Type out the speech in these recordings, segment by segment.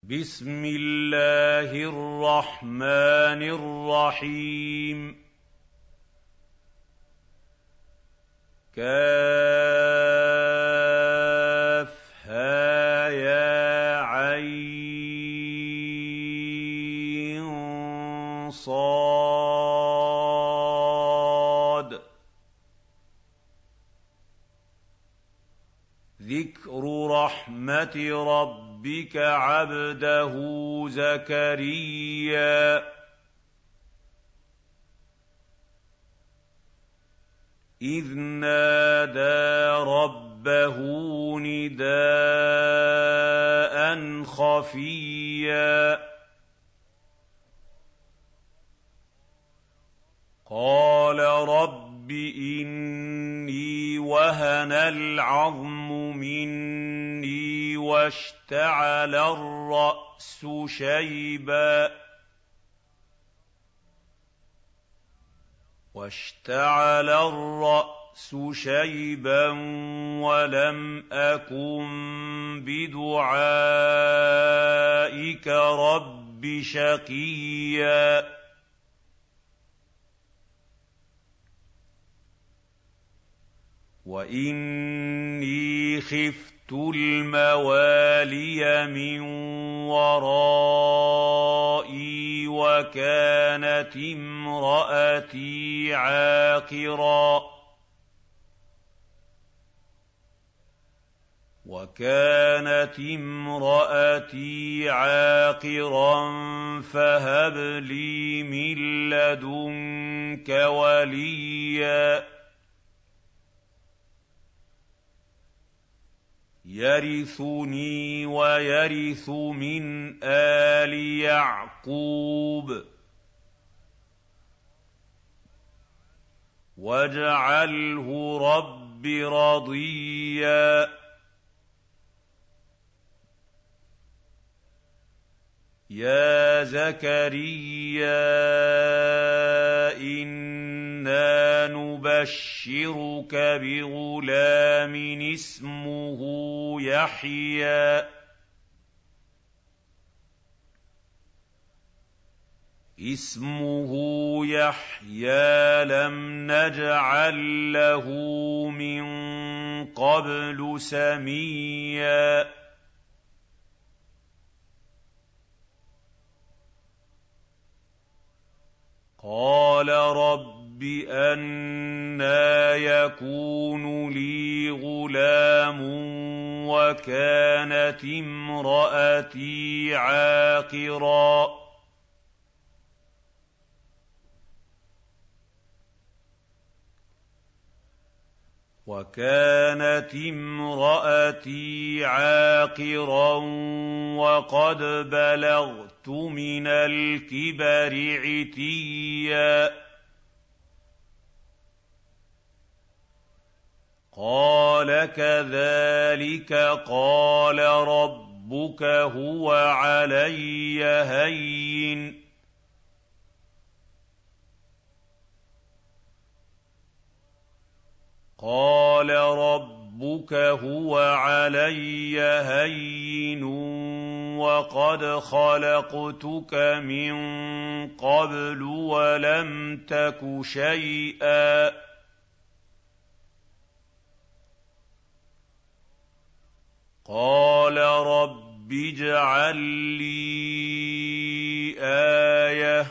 بسم الله الرحمن الرحيم كافها يا عين صاد ذكر رحمة ربك عبده زكريا إذ نادى ربه نداء خفيا قال رب إني وهن العظم مني واشتعل الرأس شيبا ولم أكن بدعائك رب شقيا وإني خفت الموالي من ورائي وكانت امرأتي عاقرا فهب لي من لدنك وليا يرثني ويرث من آل يعقوب واجعله رب رضيا يا زكريا إنا نبشرك بغلام اسمه يحيى لم نجعل له من قبل سميا قال رب أنى يكون لي غلام وكانت امرأتي عاقرا وقد بلغت من الكبر عتيا قال كذلك قال ربك هو علي هين وقد خلقتك من قبل ولم تك شيئا قال رب اجعل لي آية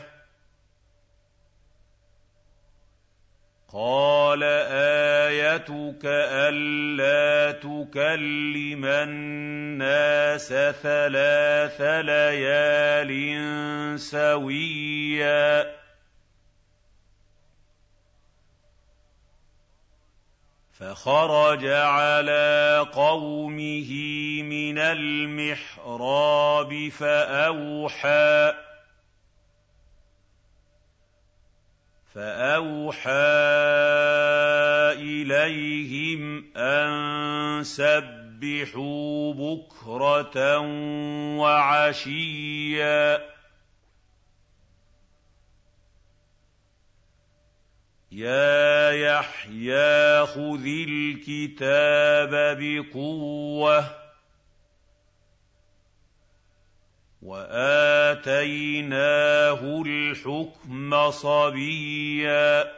قال آيتك ألا تكلم الناس 3 ليال سويا فخرج على قومه من المحراب فأوحى إليهم أن سبحوا بكرة وعشيا يا يحيى خذ الكتاب بقوة وَآتَيْنَاهُ الْحُكْمَ صَبِيًّا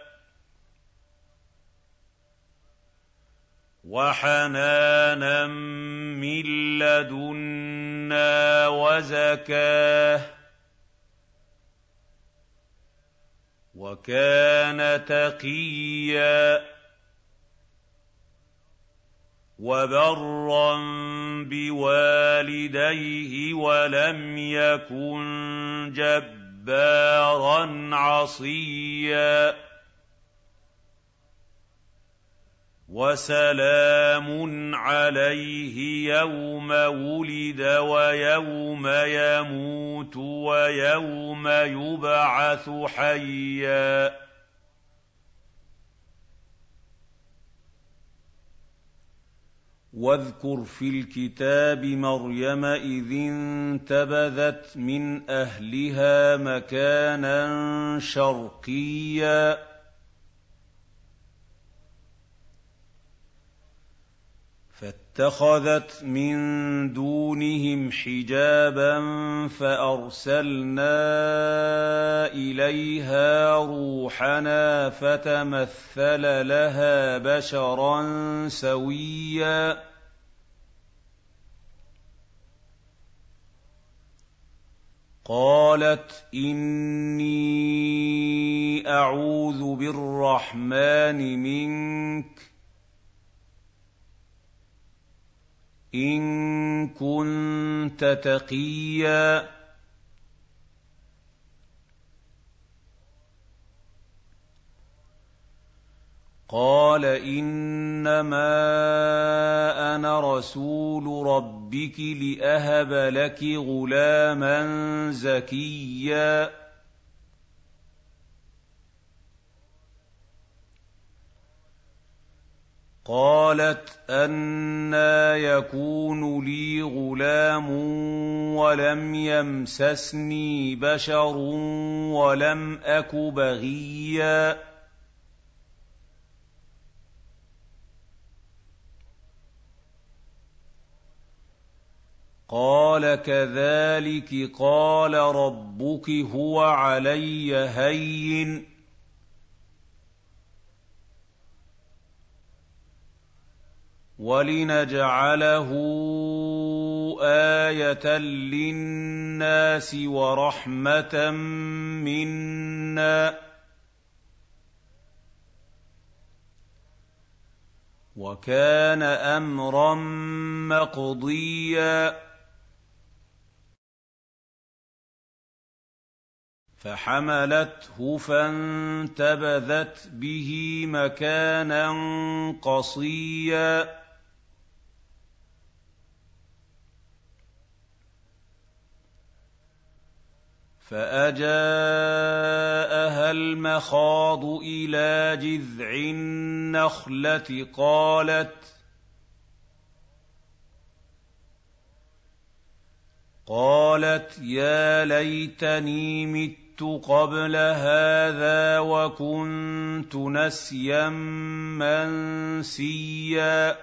وَحَنَانًا مِّن لَّدُنَّا وَزَكَاةً ۖ وَكَانَ تَقِيًّا وَبَرًّا بِوَالِدَيْهِ وَلَمْ يَكُن جَبَّارًا عَصِيًّا وَسَلَامٌ عَلَيْهِ يَوْمَ وُلِدَ وَيَوْمَ يَمُوتُ وَيَوْمَ يُبْعَثُ حَيًّا وَاذْكُرْ فِي الْكِتَابِ مَرْيَمَ إِذِ انتَبَذَتْ مِنْ أَهْلِهَا مَكَانًا شَرْقِيًّا فَاتَّخَذَتْ مِن دُونِهِمْ حِجَابًا فَأَرْسَلْنَا إِلَيْهَا رُوحَنَا فَتَمَثَّلَ لَهَا بَشَرًا سَوِيًّا قَالَتْ إِنِّي أَعُوذُ بِالرَّحْمَٰنِ مِنكَ إِن كُنتَ تَقِيًّا قَالَ إِنَّمَا أَنَا رَسُولُ رَبِّكِ لِأَهَبَ لَكِ غُلَامًا زَكِيًّا قَالَتْ أَنَّىٰ يَكُونُ لِي غُلَامٌ وَلَمْ يَمْسَسْنِي بَشَرٌ وَلَمْ أَكُ بَغِيًّا قَالَ كَذَٰلِكِ قَالَ رَبُّكِ هُوَ عَلَيَّ هَيِّنٌ وَلِنَجْعَلَهُ آيَةً لِّلنَّاسِ وَرَحْمَةً مِّنَّا ۚ وَكَانَ أَمْرًا مَّقْضِيًّا فَحَمَلَتْهُ فَانتَبَذَتْ بِهِ مَكَانًا قَصِيًّا فَأَجَاءَهَا الْمَخَاضُ إِلَىٰ جِذْعِ النَّخْلَةِ قَالَتْ يَا لَيْتَنِي مِتُّ قَبْلَ هَٰذَا وَكُنتُ نَسْيًا مَّنسِيًّا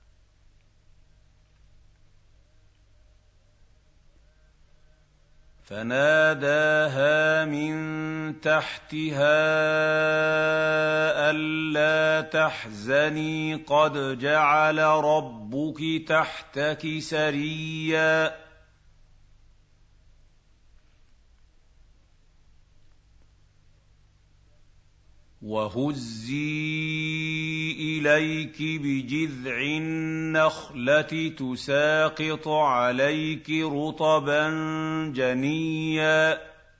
فَنَادَاهَا مِن تَحْتِهَا أَلَّا تَحْزَنِي قَدْ جَعَلَ رَبُّكِ تَحْتَكِ سَرِيًّا وَهُزِّي إِلَيْكِ بِجِذْعِ النَّخْلَةِ تُسَاقِطْ عَلَيْكِ رُطَبًا جَنِيًّا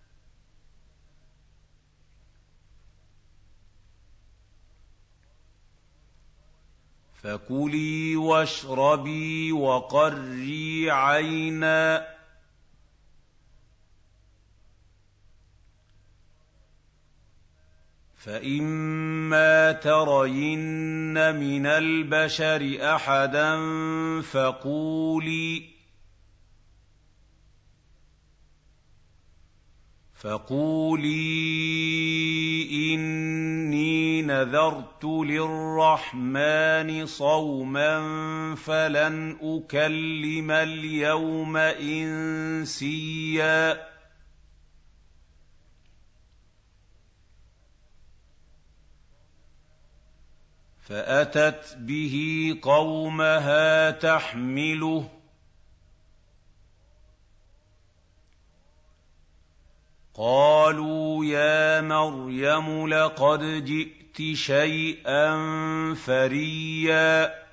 فَكُلِي وَاشْرَبِي وَقَرِّي عَيْنًا ۖ فَإِمَّا تَرَيِنَّ مِنَ الْبَشَرِ أَحَدًا فَقُولِي إِنِّي نذرت للرحمن صوما فلن أكلم اليوم إنسيا فأتت به قومها تحمله قالوا يا مريم لقد جئت شيئا فريا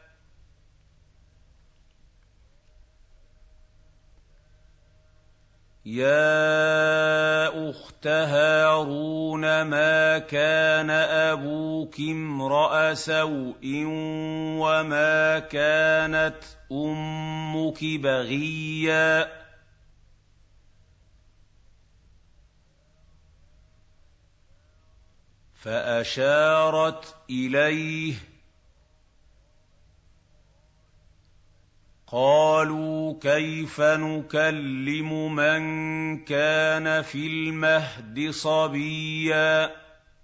يا أخت هارون ما كان أبوك امرأ سوء وما كانت أمك بغيا فأشارت إليه قالوا كيف نكلم من كان في المهد صبيا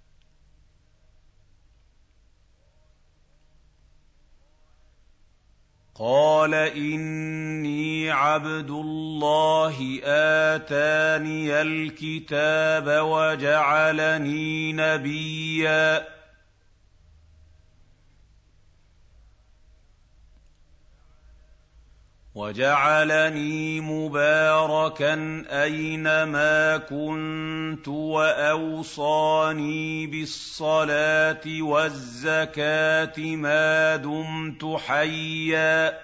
قال إني عبد الله آتاني الكتاب وجعلني نبيا وجعلني مباركا أينما كنت وأوصاني بالصلاة والزكاة ما دمت حيا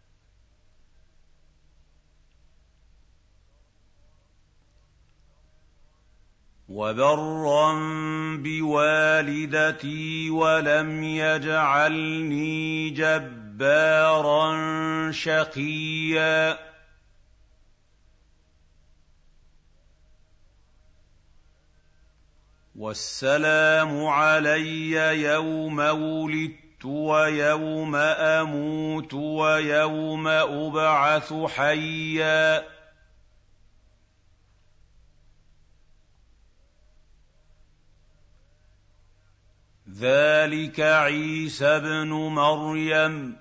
وبرا بوالدتي ولم يجعلني جبارا شقيا والسلام علي يوم ولدت ويوم أموت ويوم أبعث حيا ذلك عيسى ابن مريم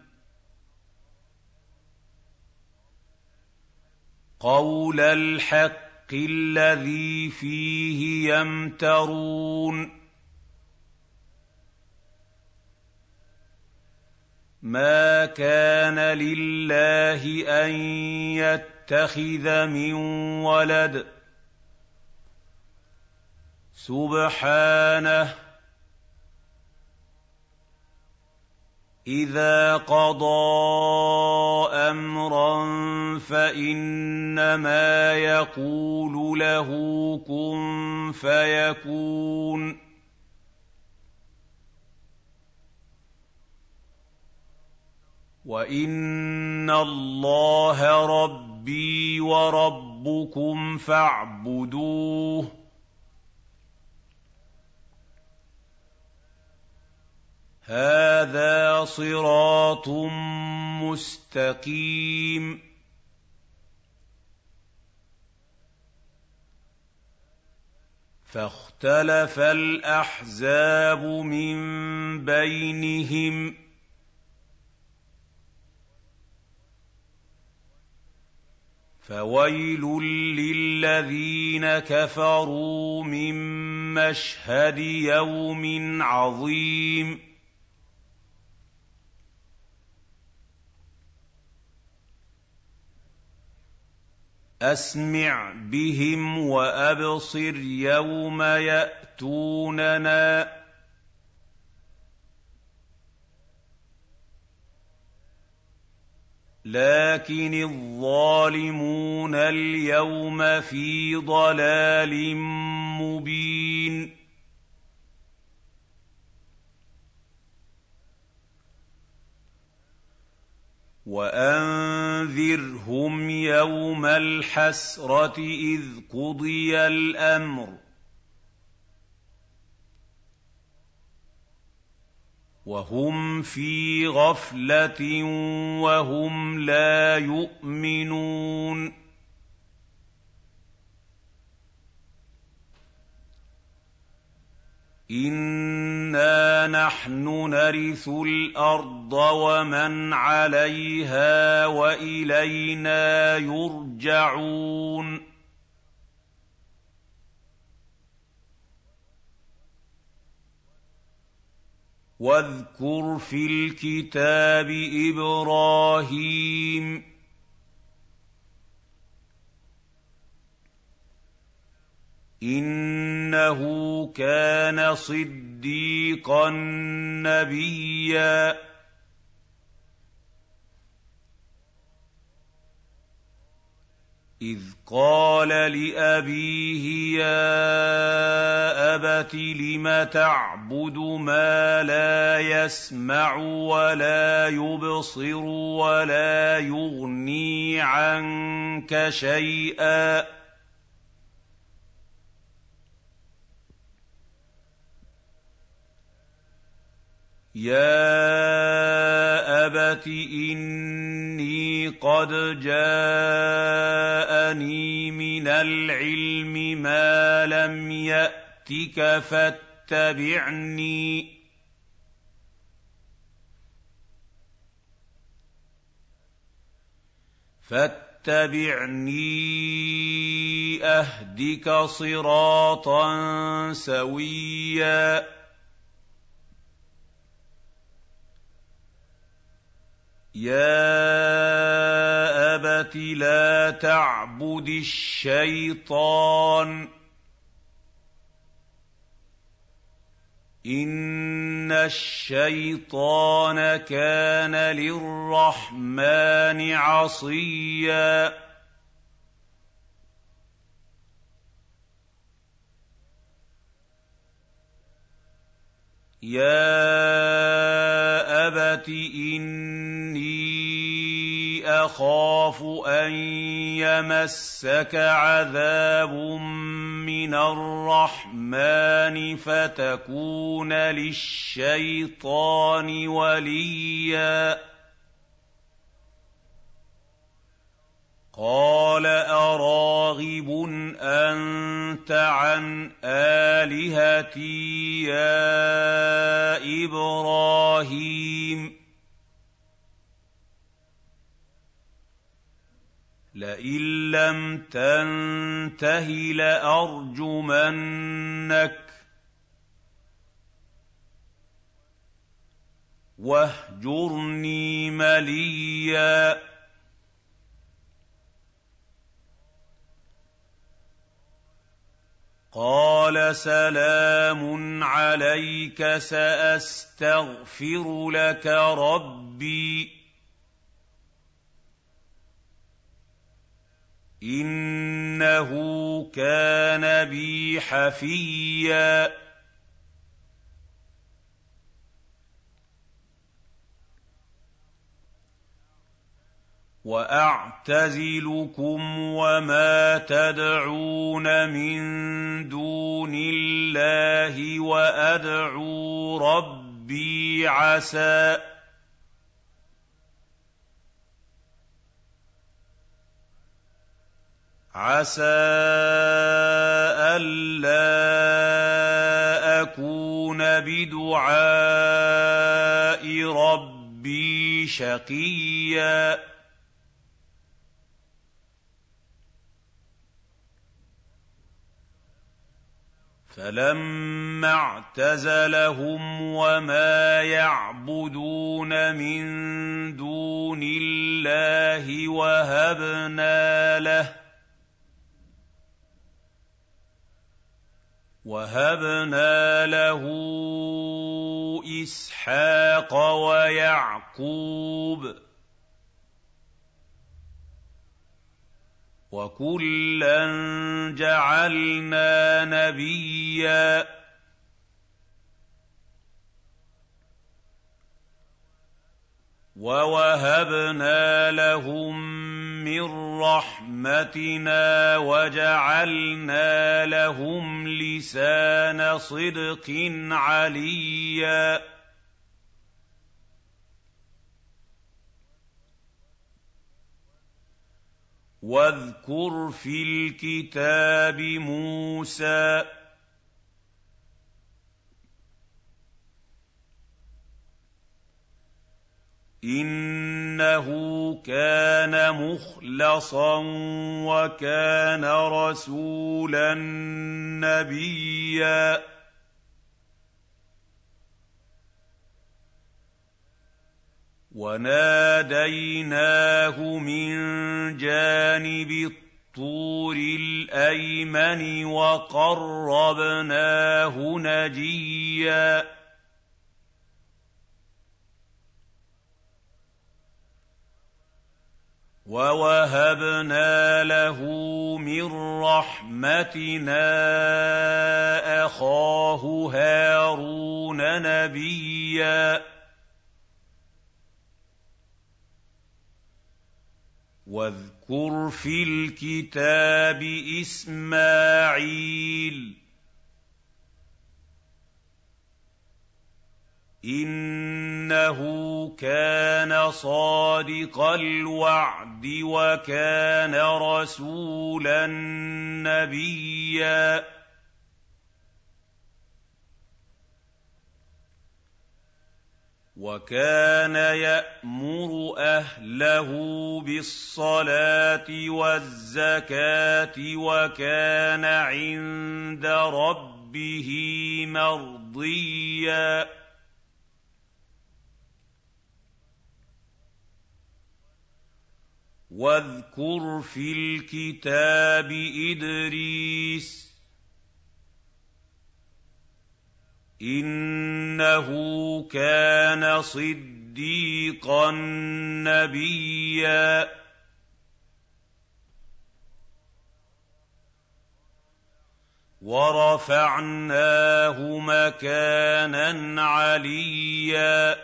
قول الحق الذي فيه يمترون ما كان لله أن يتخذ من ولد سبحانه إذا قضى أمرا فإنما يقول له كن فيكون وإن الله ربي وربكم فاعبدوه هذا صراط مستقيم فاختلف الأحزاب من بينهم فويل للذين كفروا من مشهد يوم عظيم أسمع بهم وأبصر يوم يأتوننا لكن الظالمون اليوم في ضلال مبين وأنذرهم يوم الحسرة إذ قضي الأمر وهم في غفلة وهم لا يؤمنون إنا إِنَّا نَحْنُ نَرِثُ الْأَرْضَ وَمَنْ عَلَيْهَا وَإِلَيْنَا يُرْجَعُونَ وَاذْكُرْ فِي الْكِتَابِ إِبْرَاهِيمَ إِنَّهُ كَانَ صِدِّيقًا نَّبِيًّا إِذْ قَالَ لِأَبِيهِ يَا أَبَتِ لِمَ تَعْبُدُ مَا لَا يَسْمَعُ وَلَا يُبْصِرُ وَلَا يُغْنِي عَنكَ شَيْئًا يَا أَبَتِ إِنِّي قَدْ جَاءَنِي مِنَ الْعِلْمِ مَا لَمْ يَأْتِكَ فاتبعني أهدك صراطا سويا يَا أَبَتِ لَا تَعْبُدِ الشَّيْطَانَ ۖ إِنَّ الشَّيْطَانَ كَانَ لِلرَّحْمَٰنِ عَصِيًّا يَا أَبَتِ إِنِّي أَخَافُ أَن يَمَسَّكَ عَذَابٌ مِّنَ الرَّحْمَٰنِ فَتَكُونَ لِلشَّيْطَانِ وَلِيًّا قَالَ أَرَاغِبٌ أَنتَ عَنْ آلِهَتِي يَا إِبْرَاهِيمُ لَئِن لَّمْ تَنتَهِ لَأَرْجُمَنَّكَ وَاهْجُرْنِي مَلِيًّا قَالَ سَلَامٌ عَلَيْكَ سَأَسْتَغْفِرُ لَكَ رَبِّي إِنَّهُ كَانَ بِي حَفِيًّا وَأَعْتَزِلُكُمْ وَمَا تَدْعُونَ مِن دُونِ اللَّهِ وَأَدْعُو رَبِّي عَسَىٰ أَلَّا أَكُونَ بِدُعَاءِ رَبِّي شَقِيًّا فَلَمَّا اعْتَزَلَهُمْ وَمَا يَعْبُدُونَ مِن دُونِ اللَّهِ وَهَبْنَا لَهُ إِسْحَاقَ وَيَعْقُوبَ وَكُلًّا جَعَلْنَا نَبِيًّا وَوَهَبْنَا لَهُم مِّن رَّحْمَتِنَا وَجَعَلْنَا لَهُمْ لِسَانَ صِدْقٍ عَلِيًّا وَاذْكُرْ فِي الْكِتَابِ مُوسَىٰ إِنَّهُ كَانَ مُخْلَصًا وَكَانَ رَسُولًا نَّبِيًّا وَنَادَيْنَاهُ مِن جَانِبِ الطُّورِ الْأَيْمَنِ وَقَرَّبْنَاهُ نَجِيًّا وَوَهَبْنَا لَهُ مِن رَّحْمَتِنَا أَخَاهُ هَارُونَ نَبِيًّا وَاذْكُرْ فِي الْكِتَابِ إِسْمَاعِيلَ إِنَّهُ كَانَ صَادِقَ الْوَعْدِ وَكَانَ رَسُولًا نَّبِيًّا وَكَانَ يَأْمُرُ أَهْلَهُ بِالصَّلَاةِ وَالزَّكَاةِ وَكَانَ عِندَ رَبِّهِ مَرْضِيًّا وَاذْكُرْ فِي الْكِتَابِ إِدْرِيسَ إِنَّهُ كَانَ صِدِّيقًا نَّبِيًّا وَرَفَعْنَاهُ مَكَانًا عَلِيًّا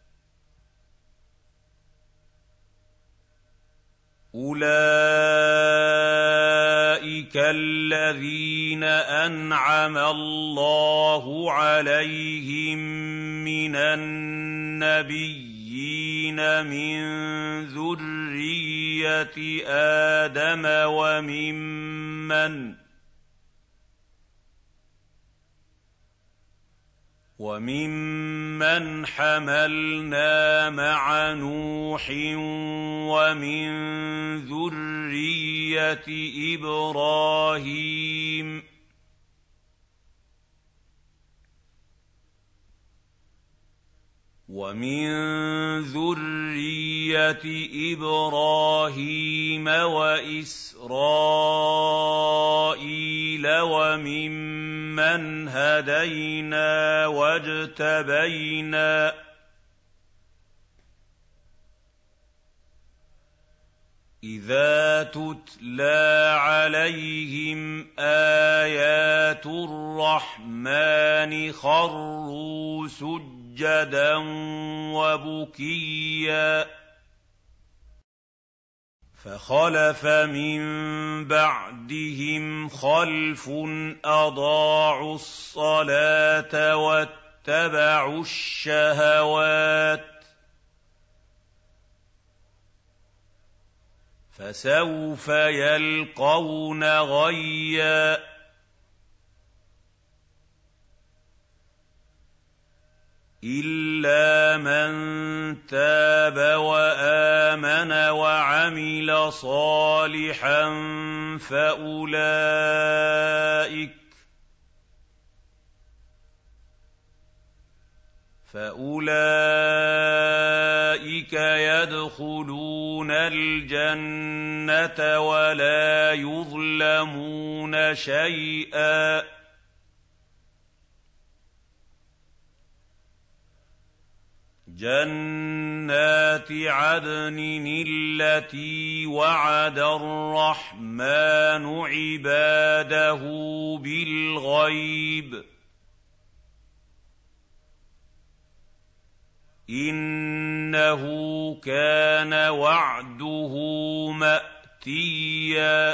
أُولَٰئِكَ الَّذِينَ أَنْعَمَ اللَّهُ عَلَيْهِم مِّنَ النَّبِيِّينَ مِن ذُرِّيَّةِ آدَمَ وَمِمَّنْ حَمَلْنَا مَعَ نُوحٍ وَمِن ذُرِّيَّةِ إِبْرَاهِيمَ وَإِسْرَائِيلَ وَمِمَّنْ هَدَيْنَا وَاجْتَبَيْنَا ۚ إِذَا تُتْلَىٰ عَلَيْهِمْ آيَاتُ الرَّحْمَٰنِ خَرُّوا سُجَّدًا وَبُكِيًّا فَخَلَفَ مِن بَعْدِهِمْ خَلْفٌ أَضَاعُوا الصَّلَاةَ وَاتَّبَعُوا الشَّهَوَاتِ فَسَوْفَ يَلْقَوْنَ غَيًّا إِلَّا مَن تَابَ وَآمَنَ وَعَمِلَ صَالِحًا فَأُولَٰئِكَ يَدْخُلُونَ الْجَنَّةَ وَلَا يُظْلَمُونَ شَيْئًا جَنَّاتِ عَدْنٍ الَّتِي وَعَدَ الرَّحْمَٰنُ عِبَادَهُ بِالْغَيْبِ ۚ إِنَّهُ كَانَ وَعْدُهُ مَأْتِيًّا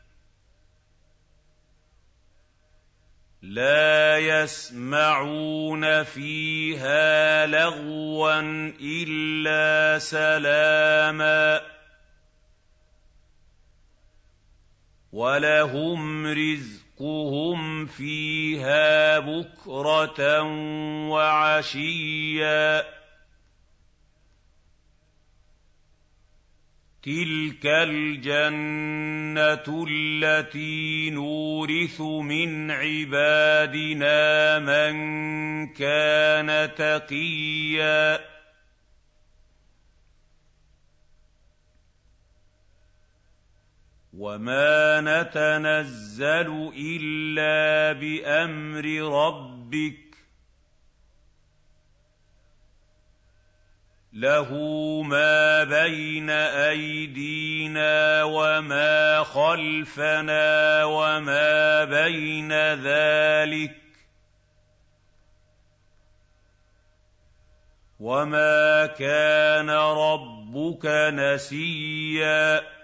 لَا يَسْمَعُونَ فِيهَا لَغْوًا إِلَّا سَلَامًا ۖ وَلَهُمْ رِزْقُهُمْ فِيهَا بُكْرَةً وَعَشِيًّا تِلْكَ الْجَنَّةُ الَّتِي نُورِثُ مِنْ عِبَادِنَا مَن كَانَ تَقِيًّا وَمَا نَتَنَزَّلُ إِلَّا بِأَمْرِ رَبِّكَ لَهُ مَا بَيْنَ أَيْدِينَا وَمَا خَلْفَنَا وَمَا بَيْنَ ذَٰلِكَ ۚ وَمَا كَانَ رَبُّكَ نَسِيًّا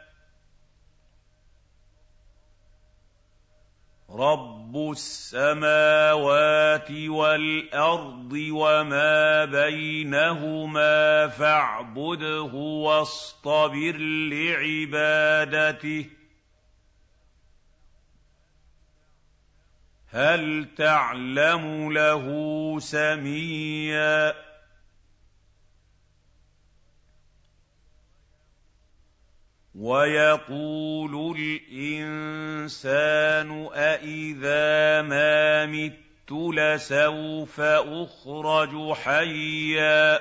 رَبُّ السَّمَاوَاتِ وَالْأَرْضِ وَمَا بَيْنَهُمَا فَاعْبُدْهُ وَاصْطَبِرْ لِعِبَادَتِهِ هَلْ تَعْلَمُ لَهُ سَمِيًّا وَيَقُولُ الْإِنسَانُ أَإِذَا مَا مِتُّ لَسَوْفَ أُخْرَجُ حَيًّا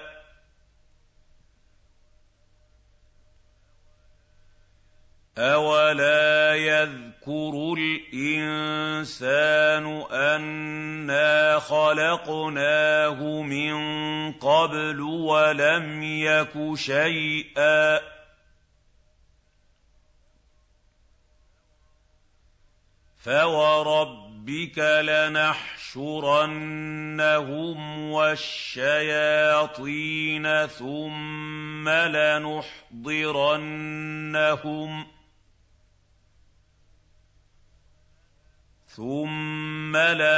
أَوَلَا يَذْكُرُ الْإِنسَانُ أَنَّا خَلَقْنَاهُ مِن قَبْلُ وَلَمْ يَكُ شَيْئًا فَوَرَبِّكَ لَنَحْشُرَنَّهُمْ وَالشَّيَاطِينَ ثُمَّ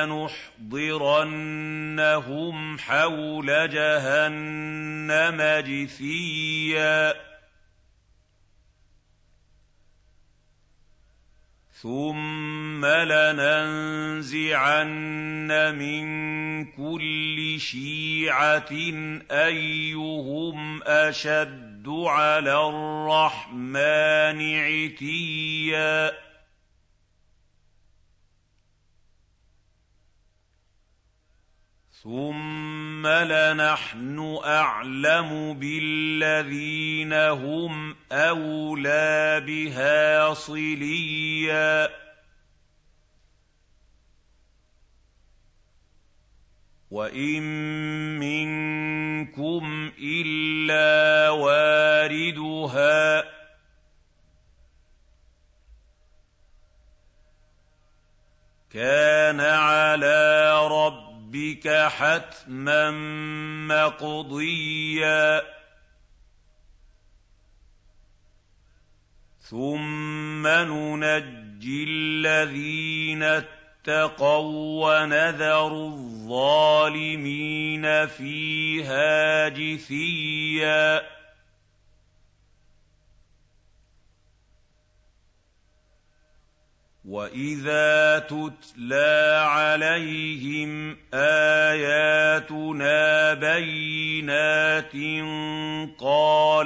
لَنُحْضِرَنَّهُمْ حَوْلَ جَهَنَّمَ جِثِيًّا ثُمَّ لَنَنزِعَنَّ مِن كُلِّ شِيعَةٍ أَيُّهُمْ أَشَدُّ عَلَى الرَّحْمَٰنِ عِتِيًّا ثُمَّ لَنَحْنُ أَعْلَمُ بِالَّذِينَ هُمْ أَوْلَىٰ بِهَا صِلِيًّا وَإِن مِّنكُمْ إِلَّا وَارِدُهَا ۚ كَانَ عَلَىٰ رَبِّكَ حَتْمًا مَّقْضِيًّا ثُمَّ نُنَجِّي الَّذِينَ اتَّقَوا وَّنَذَرُ الظَّالِمِينَ فِيهَا جِثِيًّا وَإِذَا تُتْلَىٰ عَلَيْهِمْ آيَاتُنَا بَيِّنَاتٍ قَالَ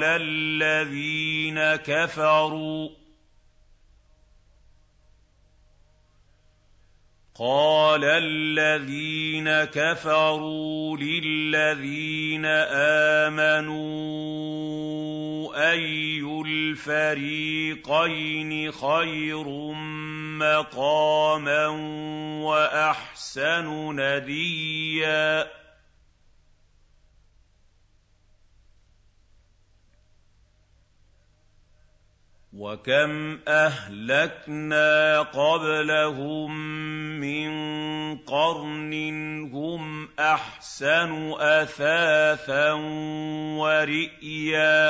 الَّذِينَ كَفَرُوا لِلَّذِينَ آمَنُوا أَيُّ الْفَرِيقَيْنِ خَيْرٌ مَّقَامًا وَأَحْسَنُ نَدِيًّا وَكَمْ أَهْلَكْنَا قَبْلَهُم مِّن قَرْنٍ هُمْ أَحْسَنُ أَثَاثًا وَرِئْيًا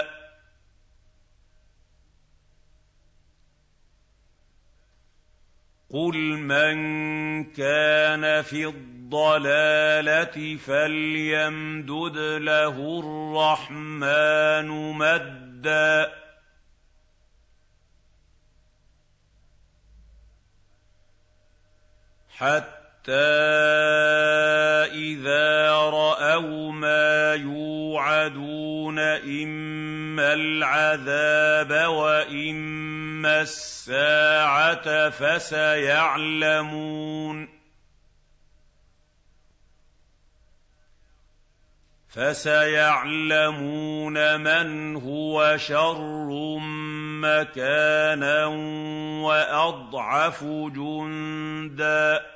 قُلْ مَن كَانَ فِي الضَّلَالَةِ فَلْيَمْدُدْ لَهُ الرَّحْمَٰنُ مَدًّا حَتَّىٰ إِذَا رَأَوْا مَا يُوعَدُونَ إِمَّا إِمَّا الْعَذَابَ وَإِمَّا السَّاعَةَ فَسَيَعْلَمُونَ مَنْ هُوَ شَرٌّ مَّكَانًا وَأَضْعَفُ جُندًا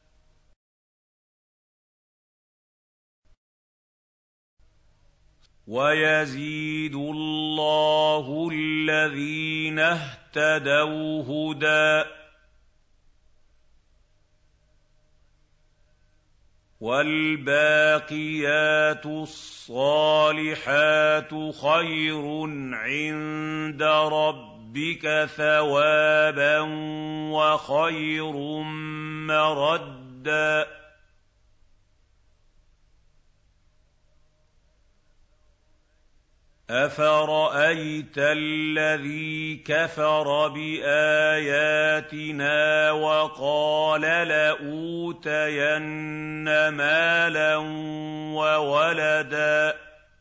وَيَزِيدُ اللَّهُ الَّذِينَ اهْتَدَوْا هُدًى ۗ وَالْبَاقِيَاتُ الصَّالِحَاتُ خَيْرٌ عِندَ رَبِّكَ ثَوَابًا وَخَيْرٌ مَّرَدًّا أَفَرَأَيْتَ الَّذِي كَفَرَ بِآيَاتِنَا وَقَالَ لَأُوتَيَنَّ مَالًا وَوَلَدًا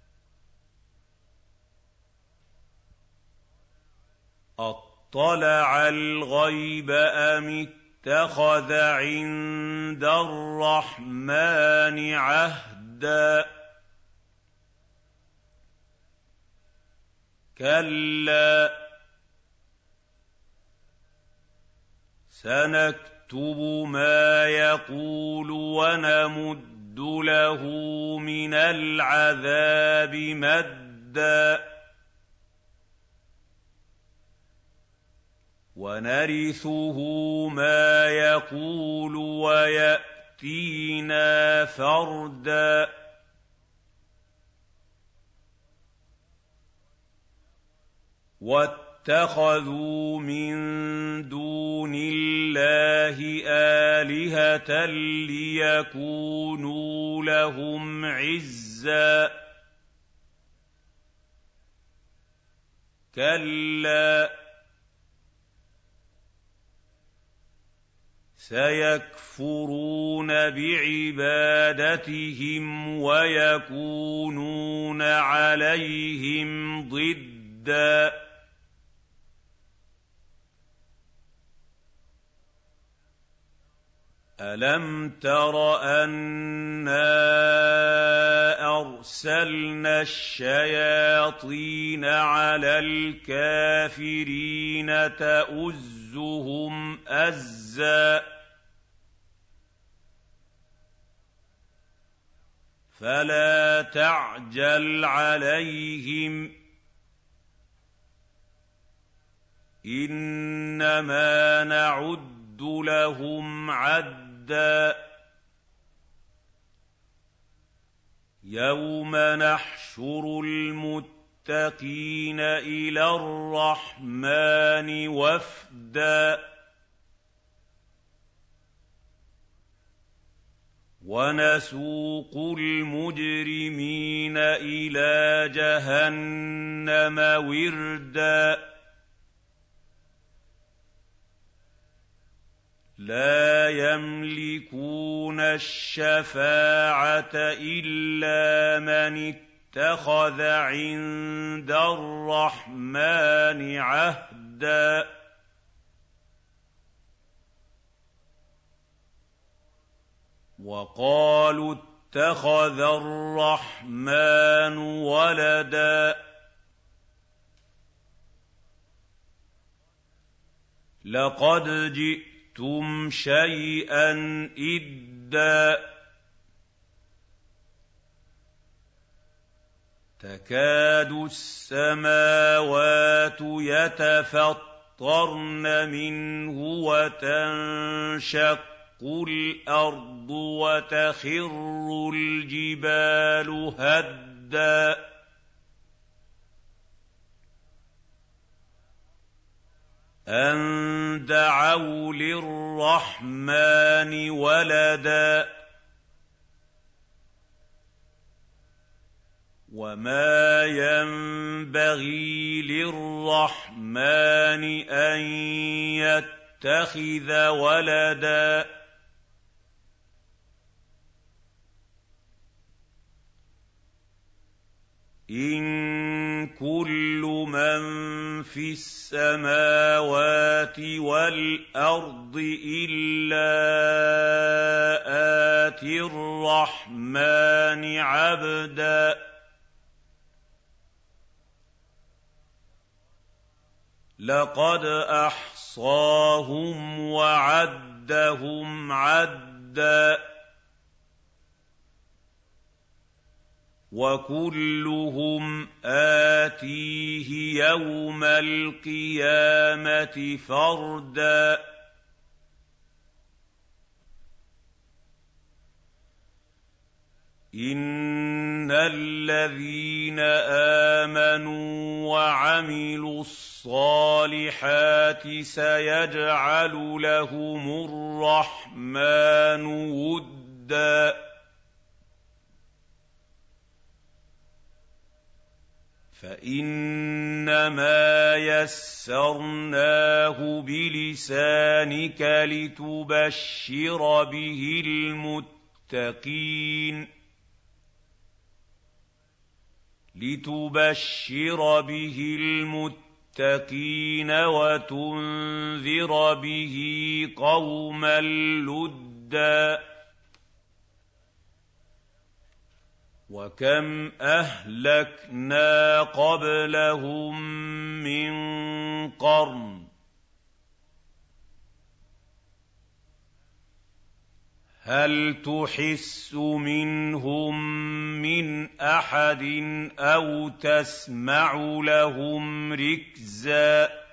أَطَّلَعَ الْغَيْبَ أَمِ اتَّخَذَ عِندَ الرَّحْمَٰنِ عَهْدًا كَلَّا سَنَكْتُبُ مَا يَقُولُ وَنَمُدُّ لَهُ مِنَ الْعَذَابِ مَدًّا وَنَرِثُهُ مَا يَقُولُ وَيَأْتِينَا فَرْدًا وَاتَّخَذُوا مِن دُونِ اللَّهِ آلِهَةً لِّيَكُونُوا لَهُمْ عِزًّا كَلَّا سَيَكْفُرُونَ بِعِبَادَتِهِمْ وَيَكُونُونَ عَلَيْهِمْ ضِدًّا أَلَمْ تَرَ أَنَّا أَرْسَلْنَا الشَّيَاطِينَ عَلَى الْكَافِرِينَ تَؤُزُّهُمْ أَزًّا فَلَا تَعْجَلْ عَلَيْهِمْ إِنَّمَا نَعُدُّ لَهُمْ عَدًّا يَوْمَ نَحْشُرُ الْمُتَّقِينَ إِلَى الرَّحْمَٰنِ وَفْدًا وَنَسُوقُ الْمُجْرِمِينَ إِلَىٰ جَهَنَّمَ وِرْدًا لَّا يَمْلِكُونَ الشَّفَاعَةَ إِلَّا مَنِ اتَّخَذَ عِندَ الرَّحْمَٰنِ عَهْدًا وَقَالُوا اتَّخَذَ الرَّحْمَٰنُ وَلَدًا لَّقَدْ جِئْتُمْ شَيْئًا إِدًّا تَكَادُ السَّمَاوَاتُ يَتَفَطَّرْنَ مِنْهُ وَتَنشَقُّ الْأَرْضُ وَتَخِرُّ الْجِبَالُ هَدًّا أَن دَعَوْا لِلرَّحْمَٰنِ وَلَدًا وَمَا يَنبَغِي لِلرَّحْمَٰنِ أَن يَتَّخِذَ وَلَدًا إِن كُلُّ مَن فِي السَّمَاوَاتِ وَالْأَرْضِ إِلَّا آتِي الرَّحْمَٰنِ عَبْدًا لَّقَدْ أَحْصَاهُمْ وَعَدَّهُمْ عَدًّا وَكُلُّهُمْ آتِيهِ يَوْمَ الْقِيَامَةِ فَرْدًا إِنَّ الَّذِينَ آمَنُوا وَعَمِلُوا الصَّالِحَاتِ سَيَجْعَلُ لَهُمُ الرَّحْمَٰنُ وُدًّا فَإِنَّمَا يَسَّرْنَاهُ بِلِسَانِكَ لِتُبَشِّرَ بِهِ الْمُتَّقِينَ وَتُنذِرَ بِهِ قَوْمًا لُّدًّا وَكَمْ أَهْلَكْنَا قَبْلَهُم مِّن قَرْنٍ هَلْ تُحِسُّ مِنْهُم مِّنْ أَحَدٍ أَوْ تَسْمَعُ لَهُمْ رِكْزًا